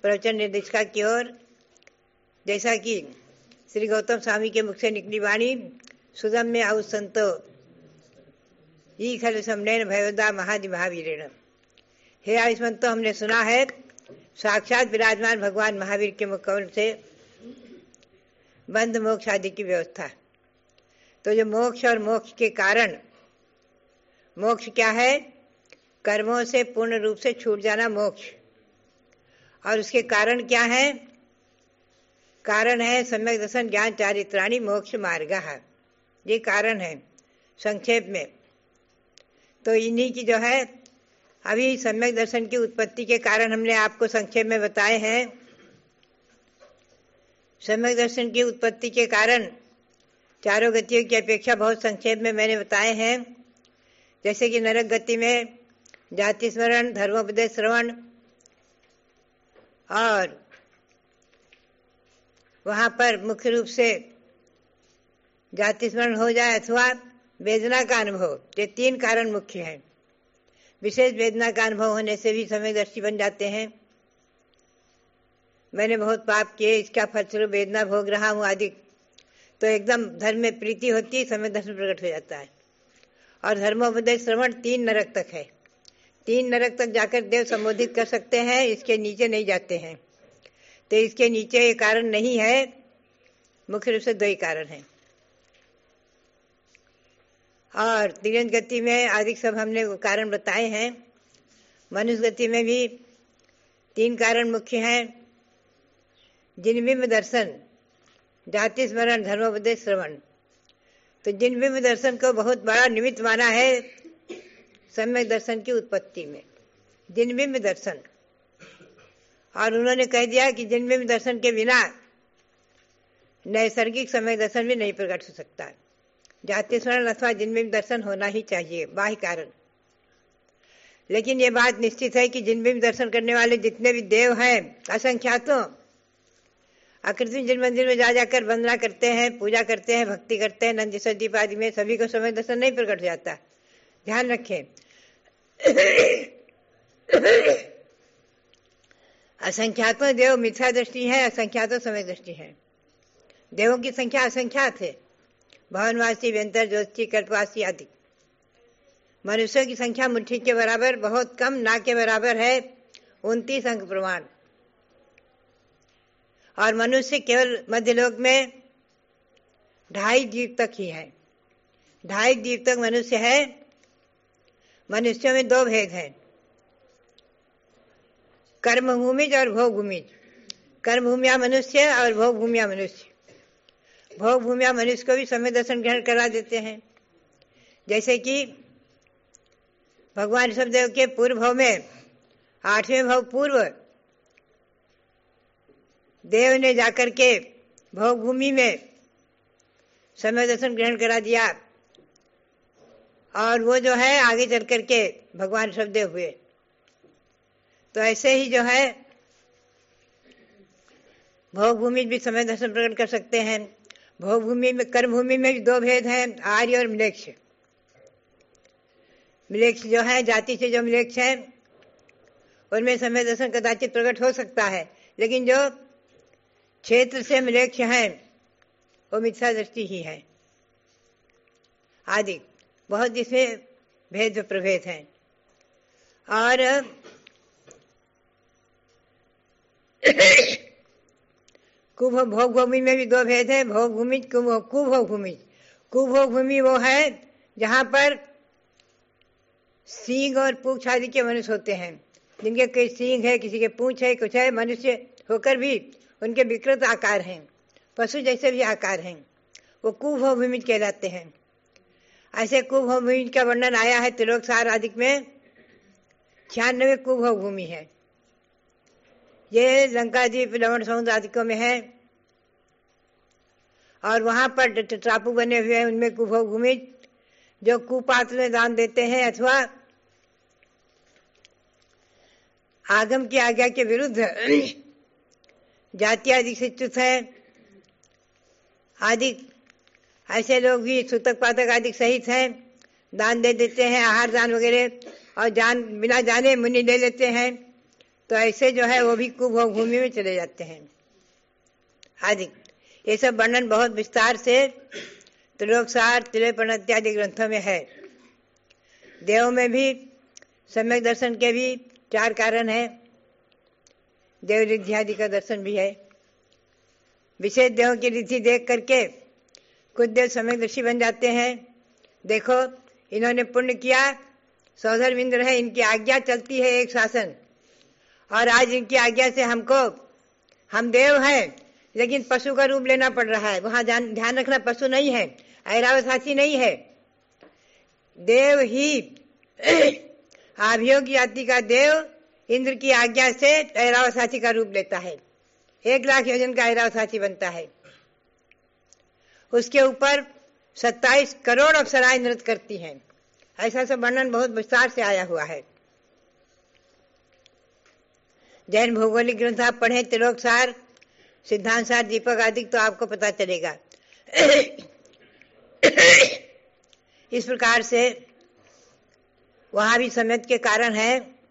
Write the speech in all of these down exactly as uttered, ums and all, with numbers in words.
प्रवचन निर्देशिका की ओर। जैसा कि श्री गौतम स्वामी के मुख से निकली वाणी, सुदम में आउ संतो ई खल समनैन भयोदा महादि महावीरेण। हे आयुष्मंतो, हमने सुना है साक्षात विराजमान भगवान महावीर के मुख कमल से बंध मोक्ष आदि की व्यवस्था। तो जो मोक्ष और मोक्ष के कारण, मोक्ष क्या है? कर्मों से पूर्ण रूप से छूट जाना मोक्ष। और उसके कारण क्या है? कारण है सम्यक दर्शन ज्ञान चारित्राणि मोक्ष मार्ग। ये कारण है संक्षेप में। तो इन्हीं की जो है अभी सम्यक दर्शन की उत्पत्ति के कारण हमने आपको संक्षेप में बताए हैं। सम्यक दर्शन की उत्पत्ति के कारण चारों गतियों की अपेक्षा बहुत संक्षेप में मैंने बताए हैं। जैसे कि नरक गति में जाति स्मरण, धर्मोपदेश श्रवण, और वहां पर मुख्य रूप से जाति स्मरण हो जाए अथवा वेदना का अनुभव, ये तीन कारण मुख्य हैं। विशेष वेदना का अनुभव होने से भी सम्यकदर्शी बन जाते हैं। मैंने बहुत पाप किए, इसका फलस्वरूप वेदना भोग रहा हूँ आदि, तो एकदम धर्म में प्रीति होती है, सम्यकदर्शन प्रकट हो जाता है। और धर्मोपदेश श्रवण तीन नरक तक है। तीन नरक तक जाकर देव संबोधित कर सकते हैं, इसके नीचे नहीं जाते हैं। तो इसके नीचे ये कारण नहीं है, मुख्य रूप से दो ही कारण हैं। और तिरंज गति में आदि सब हमने कारण बताए हैं। मनुष्य गति में भी तीन कारण मुख्य हैं। जिनबिंब दर्शन, जाति स्मरण, धर्मोपदेश श्रवण। तो जिनबिंब दर्शन को बहुत बड़ा निमित्त माना है सम्यक दर्शन की उत्पत्ति में, जिनबिंब दर्शन। और उन्होंने कह दिया कि जिनबिंब दर्शन के बिना नैसर्गिक सम्यक दर्शन भी नहीं प्रकट हो सकता। जाति स्मरण अथवा जिनबिंब दर्शन होना ही चाहिए, बाह्य कारण। लेकिन ये बात निश्चित है कि जिनबिंब दर्शन करने वाले जितने भी देव हैं असंख्यातों, आकृति जिन मंदिर में जा जाकर वंदना करते हैं, पूजा करते हैं, भक्ति करते हैं, नंदीश्वर दीप आदि में, सभी को सम्यक दर्शन नहीं प्रकट हो जाता। ध्यान रखें। असंख्यातों देव मिथ्या दृष्टि है, असंख्यातों सम्यक दृष्टि है। देवों की संख्या असंख्यात है, भवनवासी, व्यंतर, ज्योतिषी, कल्पवासी आदि। मनुष्यों की संख्या मुट्ठी के बराबर, बहुत कम, ना के बराबर है, उनतीस अंक प्रमाण। और मनुष्य केवल मध्यलोक में ढाई द्वीप तक ही है, ढाई द्वीप तक मनुष्य है। मनुष्यों में दो भेद हैं, कर्मभूमिज और भोगभूमिज। कर्मभूमिया मनुष्य और भोगभूमिया मनुष्य। भोगभूमिया मनुष्य को भी सम्यक दर्शन ग्रहण करा देते हैं। जैसे कि भगवान ऋषभदेव के पूर्व भाव में, आठवें भाव पूर्व, देव ने जाकर के भोगभूमि में सम्यक दर्शन ग्रहण करा दिया, और वो जो है आगे चल करके भगवान ऋषभदेव हुए। तो ऐसे ही जो है भोगभूमि भी सम्यक दर्शन प्रकट कर सकते हैं। भोगभूमि में, कर्मभूमि में भी दो भेद हैं, आर्य और म्लेच्छ। म्लेच्छ जो है, जाति से जो म्लेच्छ है, उनमें सम्यक दर्शन कदाचित प्रकट हो सकता है। लेकिन जो क्षेत्र से म्लेच्छ हैं वो मिथ्या दृष्टि ही है आदि। बहुत इसमें भेद प्रभेद हैं। और कुभोग भूमि में भी दो भेद है, भोग भूमि, कुभोग भूमि। कुभोग भूमि वो है जहाँ पर सींग और पूंछ आदि के मनुष्य होते हैं, जिनके कई सींग है, किसी के पूंछ है, कुछ है। मनुष्य होकर भी उनके विकृत आकार हैं, पशु जैसे भी आकार हैं, वो कुभोग भूमि कहलाते हैं। ऐसे कुभोग भूमि का वर्णन आया है त्रिलोक सार आदि में। छियानवे कुभोग भूमि है। ये लंका द्वीप, लवण समुद्र आदिकों में है। और वहां पर टापू बने हुए हैं, उनमें कुभोग भूमि, जो कुपात्र में दान देते हैं अथवा आगम की आज्ञा के विरुद्ध जाति आदि से च्युत है आदि। ऐसे लोग भी सूतक पातक आदि सहित हैं, दान दे देते हैं, आहार दान वगैरह, और जान बिना जाने मुनि ले लेते हैं। तो ऐसे जो है वो भी कुभोग भूमि में चले जाते हैं आदि। ये सब वर्णन बहुत विस्तार से त्रिलोकसार, त्रिलोपन इत्यादि ग्रंथों में है। देव में भी सम्यक दर्शन के भी चार कारण है। देव रिद्धि आदि का दर्शन भी है। विशेष देवों की रिद्धि देख करके कुछ देव सम्यकदर्शी बन जाते हैं। देखो इन्होंने पुण्य किया, सौधर्म इंद्र है, इनकी आज्ञा चलती है एक शासन, और आज इनकी आज्ञा से हमको, हम देव हैं लेकिन पशु का रूप लेना पड़ रहा है। वहां ध्यान रखना, पशु नहीं है, ऐरावत नहीं है, देव ही अभियोग जाति का देव इंद्र की आज्ञा से ऐरावत का रूप लेता है। एक लाख योजन का ऐरावत बनता है। उसके ऊपर सत्ताईस करोड़ अप्सराएं नृत्य करती हैं। ऐसा सब वर्णन बहुत विस्तार से आया हुआ है। जैन भौगोलिक ग्रंथ आप पढ़ें, त्रिलोकसार, सिद्धांतसार, दीपक आदि, तो आपको पता चलेगा। इस प्रकार से वहां भी सम्यक के कारण है।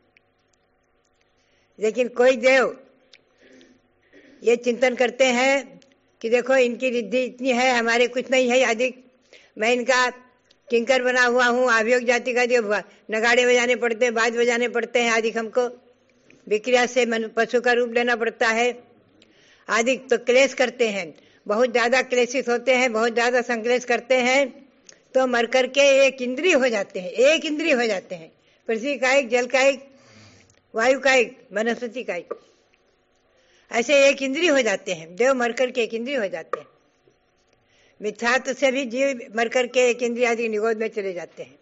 लेकिन कोई देव ये चिंतन करते हैं कि देखो इनकी रिद्धि इतनी है, हमारे कुछ नहीं है अधिक, मैं इनका किंकर बना हुआ हूँ, अभियोग जाति का देव, नगाड़े बजाने पड़ते हैं, बाज बजाने पड़ते हैं आदि, हमको विक्रिया से पशु का रूप लेना पड़ता है आदि, तो क्लेश करते हैं, बहुत ज्यादा क्लेशित होते हैं, बहुत ज्यादा संक्लेश करते हैं, तो मर करके एक इंद्रिय हो जाते हैं, एक इंद्रिय हो जाते हैं, पृथ्वी का एक, जल का एक, वायु का एक, वनस्पति का एक, ऐसे एक इंद्रिय हो जाते हैं। देव मर करके एक इंद्रिय हो जाते हैं। मिथ्यात्व से भी जीव मर करके एक इंद्रिय आदि निगोद में चले जाते हैं।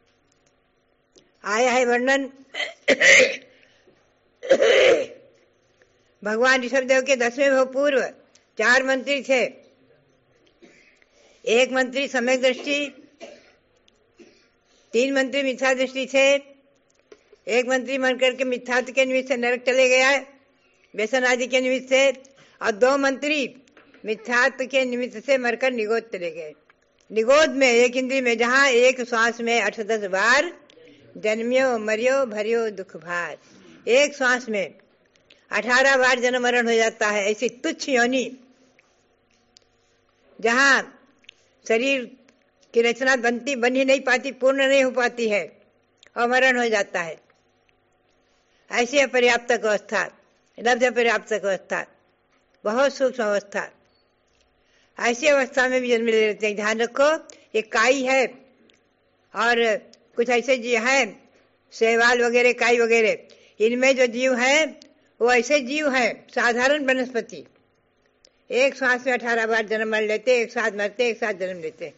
आया है वर्णन भगवान ऋषभदेव के दसवें भव पूर्व चार मंत्री थे। एक मंत्री सम्यक दृष्टि, तीन मंत्री मिथ्या दृष्टि थे, एक मंत्री मर करके मिथ्यात्व के निमित्त से नरक चले गया व्यसन आदि के निमित्त से, और दो मंत्री मिथ्यात्व के निमित्त से मरकर निगोद चले गए। निगोद में एक इंद्रिय में, जहाँ एक श्वास में अठ दस बार जन्मियो मरियो भरियो दुख भार, एक श्वास में अठारह बार जन्म मरण हो जाता है। ऐसी तुच्छ योनि जहाँ शरीर की रचना बनती बन ही नहीं पाती, पूर्ण नहीं हो पाती है, और मरण हो जाता है। ऐसी अपर्याप्तक अवस्था, लब्ध अपर्याप्तक अवस्था, बहुत सूक्ष्म अवस्था, ऐसी अवस्था में भी जन्म ले लेते हैं। ध्यान रखो, ये काई है और कुछ ऐसे जीव है, शैवाल वगैरह, काई वगैरह, इनमें जो जीव है वो ऐसे जीव है साधारण वनस्पति, एक श्वास में अठारह बार जन्म मर लेते, एक साथ मरते, एक साथ जन्म लेते।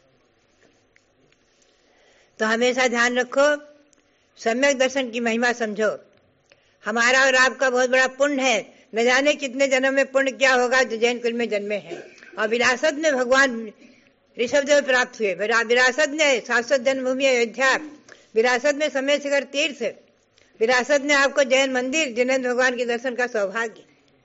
तो हमेशा ध्यान रखो, सम्यक दर्शन की महिमा समझो। हमारा और आपका बहुत बड़ा पुण्य है, न जाने कितने जन्म में पुण्य क्या होगा जो जैन कुल में जन्मे हैं। और विरासत में भगवान ऋषभदेव प्राप्त हुए, विरासत ने शाश्वत जन्मभूमि अयोध्या, विरासत में समय शिखर तीर्थ, विरासत ने आपको जैन मंदिर, जिनेंद्र भगवान के दर्शन का सौभाग्य,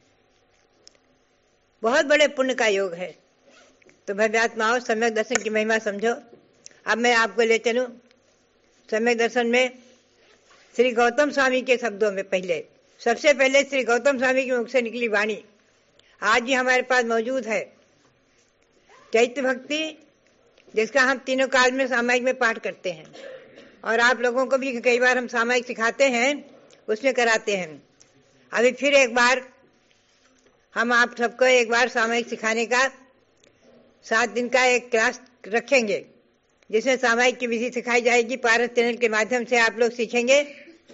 बहुत बड़े पुण्य का योग है। तो भव्यात्माओं, सम्यक दर्शन की महिमा समझो। अब मैं आपको ले चलूं सम्यक दर्शन में श्री गौतम स्वामी के शब्दों में। पहले सबसे पहले श्री गौतम स्वामी के मुख से निकली वाणी आज भी हमारे पास मौजूद है। चैत्य भक्ति, जिसका हम तीनों काल में सामायिक में पाठ करते हैं, और आप लोगों को भी कई बार हम सामायिक सिखाते हैं, उसमें कराते हैं। अभी फिर एक बार हम आप सबको एक बार सामायिक सिखाने का सात दिन का एक क्लास रखेंगे, जिसमें सामायिक की विधि सिखाई जाएगी। पारस चैनल के माध्यम से आप लोग सीखेंगे,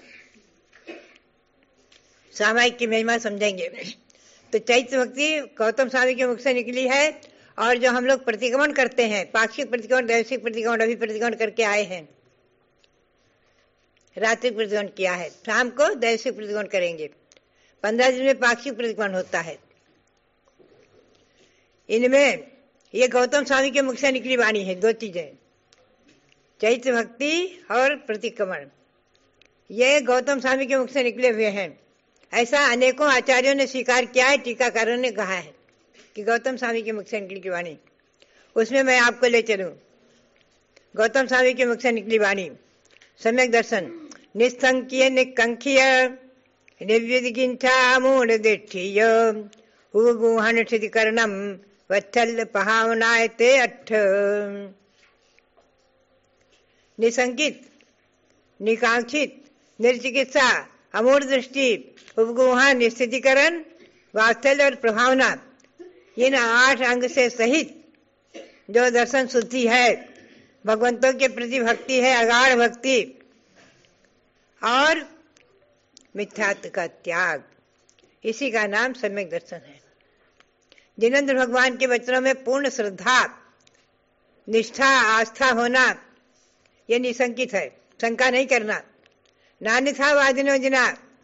सामायिक की महिमा समझेंगे। तो चैत्य भक्ति गौतम स्वामी के मुख से निकली है, और जो हम लोग प्रतिक्रमण करते हैं, पाक्षिक प्रतिक्रमण, दैविक प्रतिक्रमण, अभी प्रतिक्रमण करके आए हैं, रात्रि प्रतिक्रमण किया है, शाम को दैविक प्रतिक्रमण करेंगे। पंद्रह दिन में पाक्षिक प्रतिक्रमण होता है। इनमें ये गौतम स्वामी के मुख से निकली वाणी है, दो चीजें, चैत्य भक्ति और प्रतिक्रमण, ये गौतम स्वामी के मुख से निकले हुए हैं। ऐसा अनेकों आचार्यों ने स्वीकार किया है, टीकाकारों ने कहा है कि गौतम स्वामी के मुख से निकली वाणी। उसमें मैं आपको ले चलूं गौतम स्वामी के मुख से निकली वाणी। सम्यक दर्शन, निस्संकीय निकंखीय निर्विदिकिंछामूढ़दिष्ठिय हुगुहन क्षितिकर्णम वत्सल पहावनायते अट्ठ। निसंकित, निकांक्षित, निर्चिकित्सा, अमूढ़ दृष्टि, उपगुहन, स्थितिकरण, वात्सल्य और प्रभावना, इन आठ अंग से सहित जो दर्शन शुद्धि है, भगवंतों के प्रति भक्ति है, अगाढ़ भक्ति और मिथ्यात्व का त्याग, इसी का नाम सम्यक दर्शन है। जिनेंद्र भगवान के वचनों में पूर्ण श्रद्धा, निष्ठा, आस्था होना, यह निसंकित है, शंका नहीं करना। नान्यथा वादिनो जिना,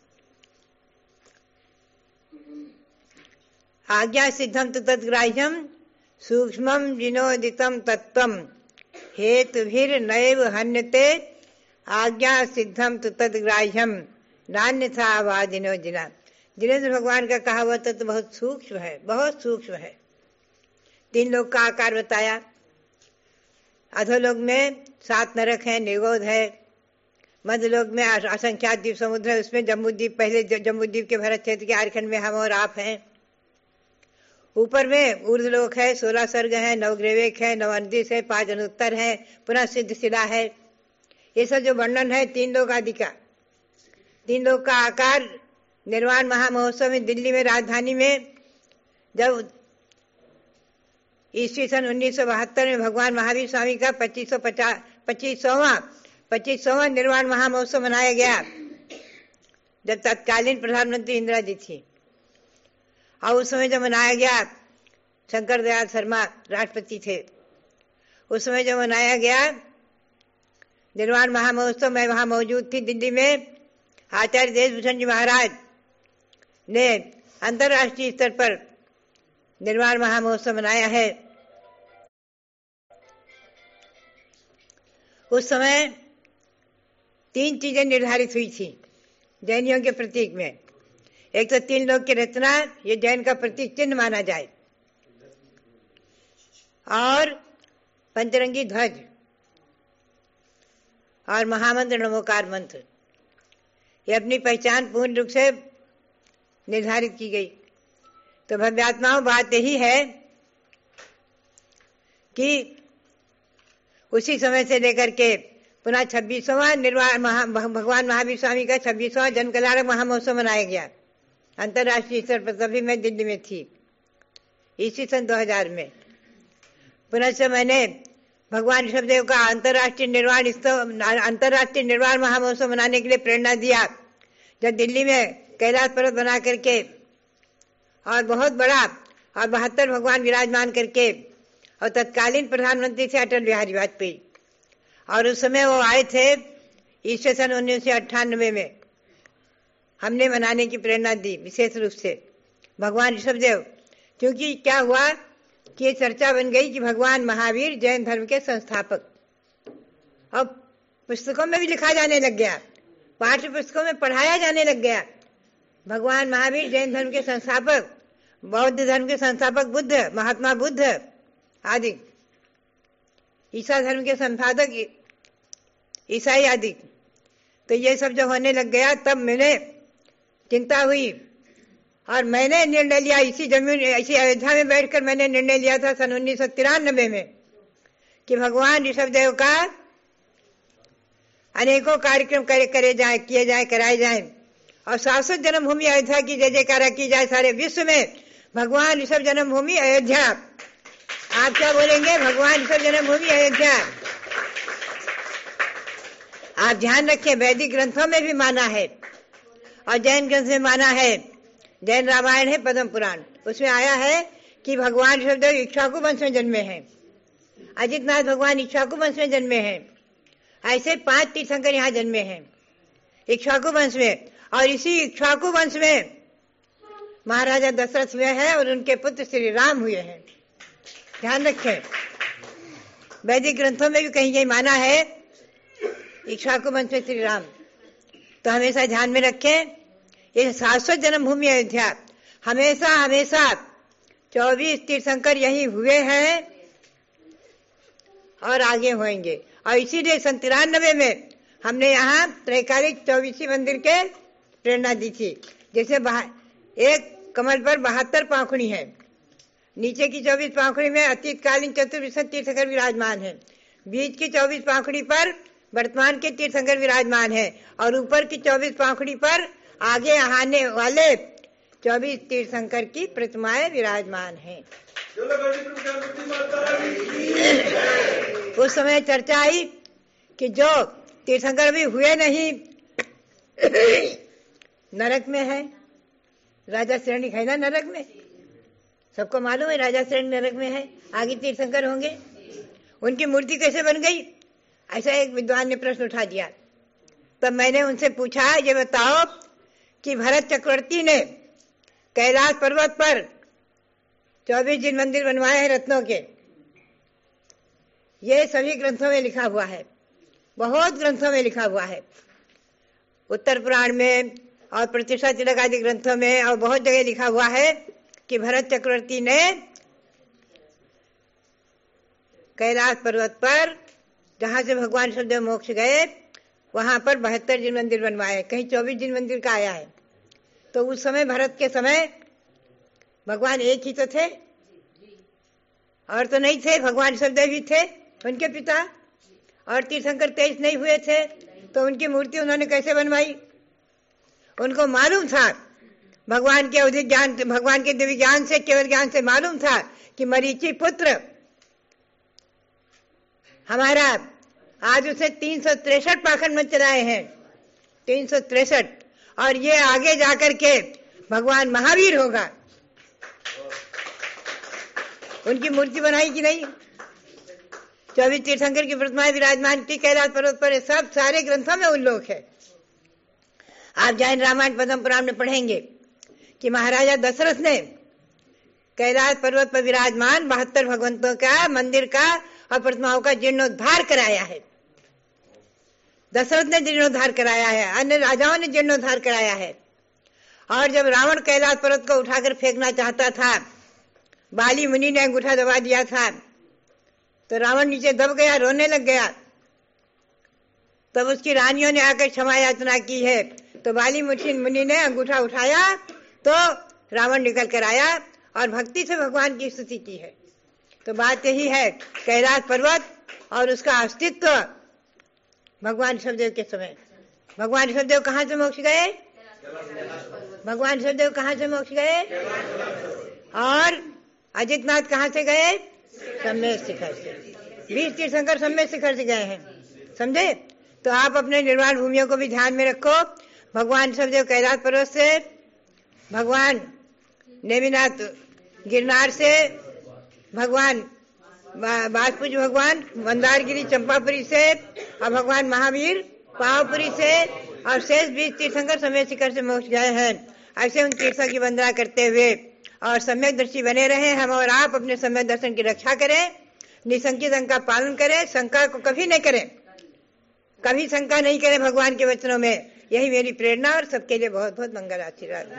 आज्ञा सिद्धम तु तद्ग्राह्यम सूक्ष्मम जिनोदितम तत्वम हेतुभिर नैव हन्यते आज्ञा सिद्धम तु तद्ग्राह्यम नान्यथा वादिनो जिना। जिनेंद्र भगवान का कहा हुआ तत्व बहुत सूक्ष्म है, बहुत सूक्ष्म है। तीन लोक का आकार बताया। अधोलोक में सात नरक है, निगोध है। मध्यलोक में असंख्यात द्वीप समुद्र है, उसमें जम्बूद्वीप, पहले जम्बूद्वीप के भरत क्षेत्र के आरखंड में हम और आप हैं। ऊपर में ऊर्ध्वलोक है, सोलह सर्ग है, नौ ग्रेवेक है, नौ अनदिश है, पांच अनुत्तर है, पुनः सिद्ध शिला है। ये सब जो वर्णन है तीन लोक आदि का, तीन लोक का आकार निर्वाण महामहोत्सव में दिल्ली में राजधानी में जब ईस्वी सन उन्नीस सौ बहत्तर में भगवान महावीर स्वामी का पच्चीस सौ पचास पच्चीसवां पच्चीसवां निर्वाण महामहोत्सव मनाया गया, जब तत्कालीन प्रधानमंत्री इंदिरा जी थी। और उस समय जब मनाया गया, शंकर दयाल शर्मा राष्ट्रपति थे, उस समय जब मनाया गया निर्वाण महामहोत्सव, मैं वहां मौजूद थी दिल्ली में। आचार्य देशभूषण जी महाराज ने अंतर्राष्ट्रीय स्तर पर निर्वाण महामहोत्सव मनाया है। उस समय तीन चीजें निर्धारित हुई थी जैनियों के प्रतीक में। एक तो तीन लोक की रचना, ये जैन का प्रतीक चिन्ह माना जाए, और पंचरंगी ध्वज और महामंत्र नमोकार मंत्र, ये अपनी पहचान पूर्ण रूप से निर्धारित की गई। तो भव्यात्माओं बात यही है कि उसी समय से लेकर के पुनः छब्बीसवां निर्वाण महा भगवान महावीर स्वामी का छब्बीसवां जन्म कल्याणक महामहोत्सव मनाया गया अंतर्राष्ट्रीय स्तर पर। तभी मैं दिल्ली में थी इसी सन दो हजार में। पुनः से मैंने भगवान ऋषभदेव का अंतर्राष्ट्रीय निर्वाण अंतर्राष्ट्रीय निर्वाण महामहोत्सव मनाने के लिए प्रेरणा दिया, जब दिल्ली में कैलाश पर्वत बना करके और बहुत बड़ा और बहत्तर भगवान विराजमान करके, और तत्कालीन प्रधानमंत्री थे अटल बिहारी वाजपेयी, और उस समय वो आए थे ईस्वी सन उन्नीस सौ अट्ठानबे में। हमने मनाने की प्रेरणा दी विशेष रूप से भगवान ऋषभदेव, क्योंकि क्या हुआ कि ये चर्चा बन गई कि भगवान महावीर जैन धर्म के संस्थापक, और पुस्तकों में भी लिखा जाने लग गया, पाठ्य पुस्तकों में पढ़ाया जाने लग गया। भगवान महावीर जैन धर्म के संस्थापक, बौद्ध धर्म के संस्थापक बुद्ध, महात्मा बुद्ध आदि, ईसा धर्म के संपादक ईसाई आदि। तो ये सब जो होने लग गया, तब मैंने चिंता हुई और मैंने निर्णय लिया, इसी जमीन इसी अयोध्या में बैठकर मैंने निर्णय लिया था सन उन्नीस सौ तिरानबे में कि भगवान ऋषभदेव का अनेकों कार्यक्रम करे करे जाए किए जाए कराए जाए, और शाश्वत जन्मभूमि अयोध्या की जय जयकारा की जाए सारे विश्व में। भगवान ऋषभ जन्मभूमि अयोध्या। आप क्या बोलेंगे? भगवान ऋषभ जन्मभूमि अयोध्या। आप ध्यान रखें, वैदिक ग्रंथों में भी माना है और जैन ग्रंथ में माना है। जैन रामायण है, पद्म पुराण, उसमें आया है कि भगवान ऋषभदेव इक्ष्वाकु वंश में जन्मे हैं, अजितनाथ भगवान इक्ष्वाकु वंश में जन्मे हैं। ऐसे पांच तीर्थंकर यहाँ जन्मे हैं इक्ष्वाकु वंश में, और इसी इक्ष्वाकु वंश में महाराजा दशरथ हुए हैं और उनके पुत्र श्री राम हुए हैं। ध्यान रखें, वैदिक ग्रंथों में भी कहीं कहीं माना है इक्ष्वाकु वंश में श्री राम। तो हमेशा ध्यान में रखें, ये शाश्वत जन्मभूमि अयोध्या। हमेशा हमेशा चौबीस तीर्थंकर यही हुए हैं और आगे होंगे, और इसीलिए सन तिरानबे में हमने यहाँ त्रैकालिक चौबीसी मंदिर के प्रेरणा दी थी। जैसे एक कमल पर बहत्तर पाखुड़ी है, नीचे की चौबीस पाखुड़ी में अतीतकालीन चतुर्विंशति तीर्थंकर विराजमान है, बीच की चौबीस पाखुड़ी पर वर्तमान के तीर्थंकर विराजमान है, और ऊपर की चौबीस पाखुड़ी पर आगे आने वाले चौबीस तीर्थंकर की प्रतिमाएं विराजमान हैं। उस समय चर्चा आई कि जो तीर्थंकर भी हुए नहीं नरक में है, राजा श्रेणी है ना नरक में, सबको मालूम है राजा श्रेणी नरक में है, आगे तीर्थंकर होंगे, उनकी मूर्ति कैसे बन गई? ऐसा एक विद्वान ने प्रश्न उठा दिया। तब मैंने उनसे पूछा, ये बताओ कि भरत चक्रवर्ती ने कैलाश पर्वत पर चौबीस जिन मंदिर बनवाए हैं रत्नों के, ये सभी ग्रंथों में लिखा हुआ है, बहुत ग्रंथों में लिखा हुआ है, उत्तर पुराण में और प्रतिष्ठा तिलक आदि ग्रंथों में और बहुत जगह लिखा हुआ है कि भरत चक्रवर्ती ने कैलाश पर्वत पर जहां से भगवान ऋषभदेव मोक्ष गए वहां पर बहत्तर जिन मंदिर बनवाए, कहीं चौबीस जिन मंदिर का आया है। तो उस समय भरत के समय भगवान एक ही तो थे और तो नहीं थे, भगवान ऋषभदेव ही थे उनके पिता, और तीर्थंकर तेईस नहीं हुए थे, तो उनकी मूर्ति उन्होंने कैसे बनवाई? उनको मालूम था, भगवान के अधिक ज्ञान, भगवान के दिव्य ज्ञान से, केवल ज्ञान से मालूम था कि मरीचि पुत्र हमारा आज उसे तीन सौ तिरसठ पाखंड में चलाए हैं, तीन सौ तिरसठ, और ये आगे जाकर के भगवान महावीर होगा। उनकी मूर्ति बनाई कि नहीं? चौबीस तीर्थंकर की प्रतिमाएं विराजमान थी कैलाश पर्वत पर, सब सारे ग्रंथों में उल्लेख है। आप जैन रामायण पद्म पुराण में पढ़ेंगे कि महाराजा दशरथ ने कैलाश पर्वत पर विराजमान बहत्तर भगवंतों का मंदिर का और प्रतिमाओं का जीर्णोद्धार कराया है। दशरथ ने जीर्णोद्धार कराया है, अन्य राजाओं ने जीर्णोद्धार कराया है। और जब रावण कैलाश पर्वत को उठाकर फेंकना चाहता था, बाली मुनि ने अंगूठा दबा दिया था, तो रावण नीचे दब गया, रोने लग गया। तब उसकी रानियों ने आकर क्षमा याचना की है, तो बाली मुनि ने अंगूठा उठाया तो रावण निकल कर आया और भक्ति से भगवान की स्तुति की है। तो बात यही है, कैलाश पर्वत और उसका अस्तित्व भगवान ऋषभदेव के समय। भगवान ऋषभदेव कहाँ से मोक्ष गए? भगवान ऋषभदेव कहाँ से मोक्ष गए? और अजितनाथ कहाँ से गए? सम्मेद शिखर से। बीस तीर्थंकर सम्मेद शिखर से गए हैं, समझे? तो आप अपने निर्वाण भूमियों को भी ध्यान में रखो। भगवान ऋषभदेव कैलाश पर्वत से, भगवान नेमिनाथ गिरनार से, भगवान बाजपूज भगवान मंदारगिरी चंपापुरी से, और भगवान महावीर पावपुरी से, और शेष बीस तीर्थंकर सम्मेद शिखर से मोक्ष गए हैं। ऐसे उन तीर्थों की वंदना करते हुए और सम्यक दृष्टि बने रहे हम और आप अपने सम्यक दर्शन की रक्षा करें, निसंकित अंग का पालन करें, शंका को कभी नहीं करें, कभी शंका नहीं करें भगवान के वचनों में। यही मेरी प्रेरणा और सबके लिए बहुत बहुत मंगल आशीर्वाद।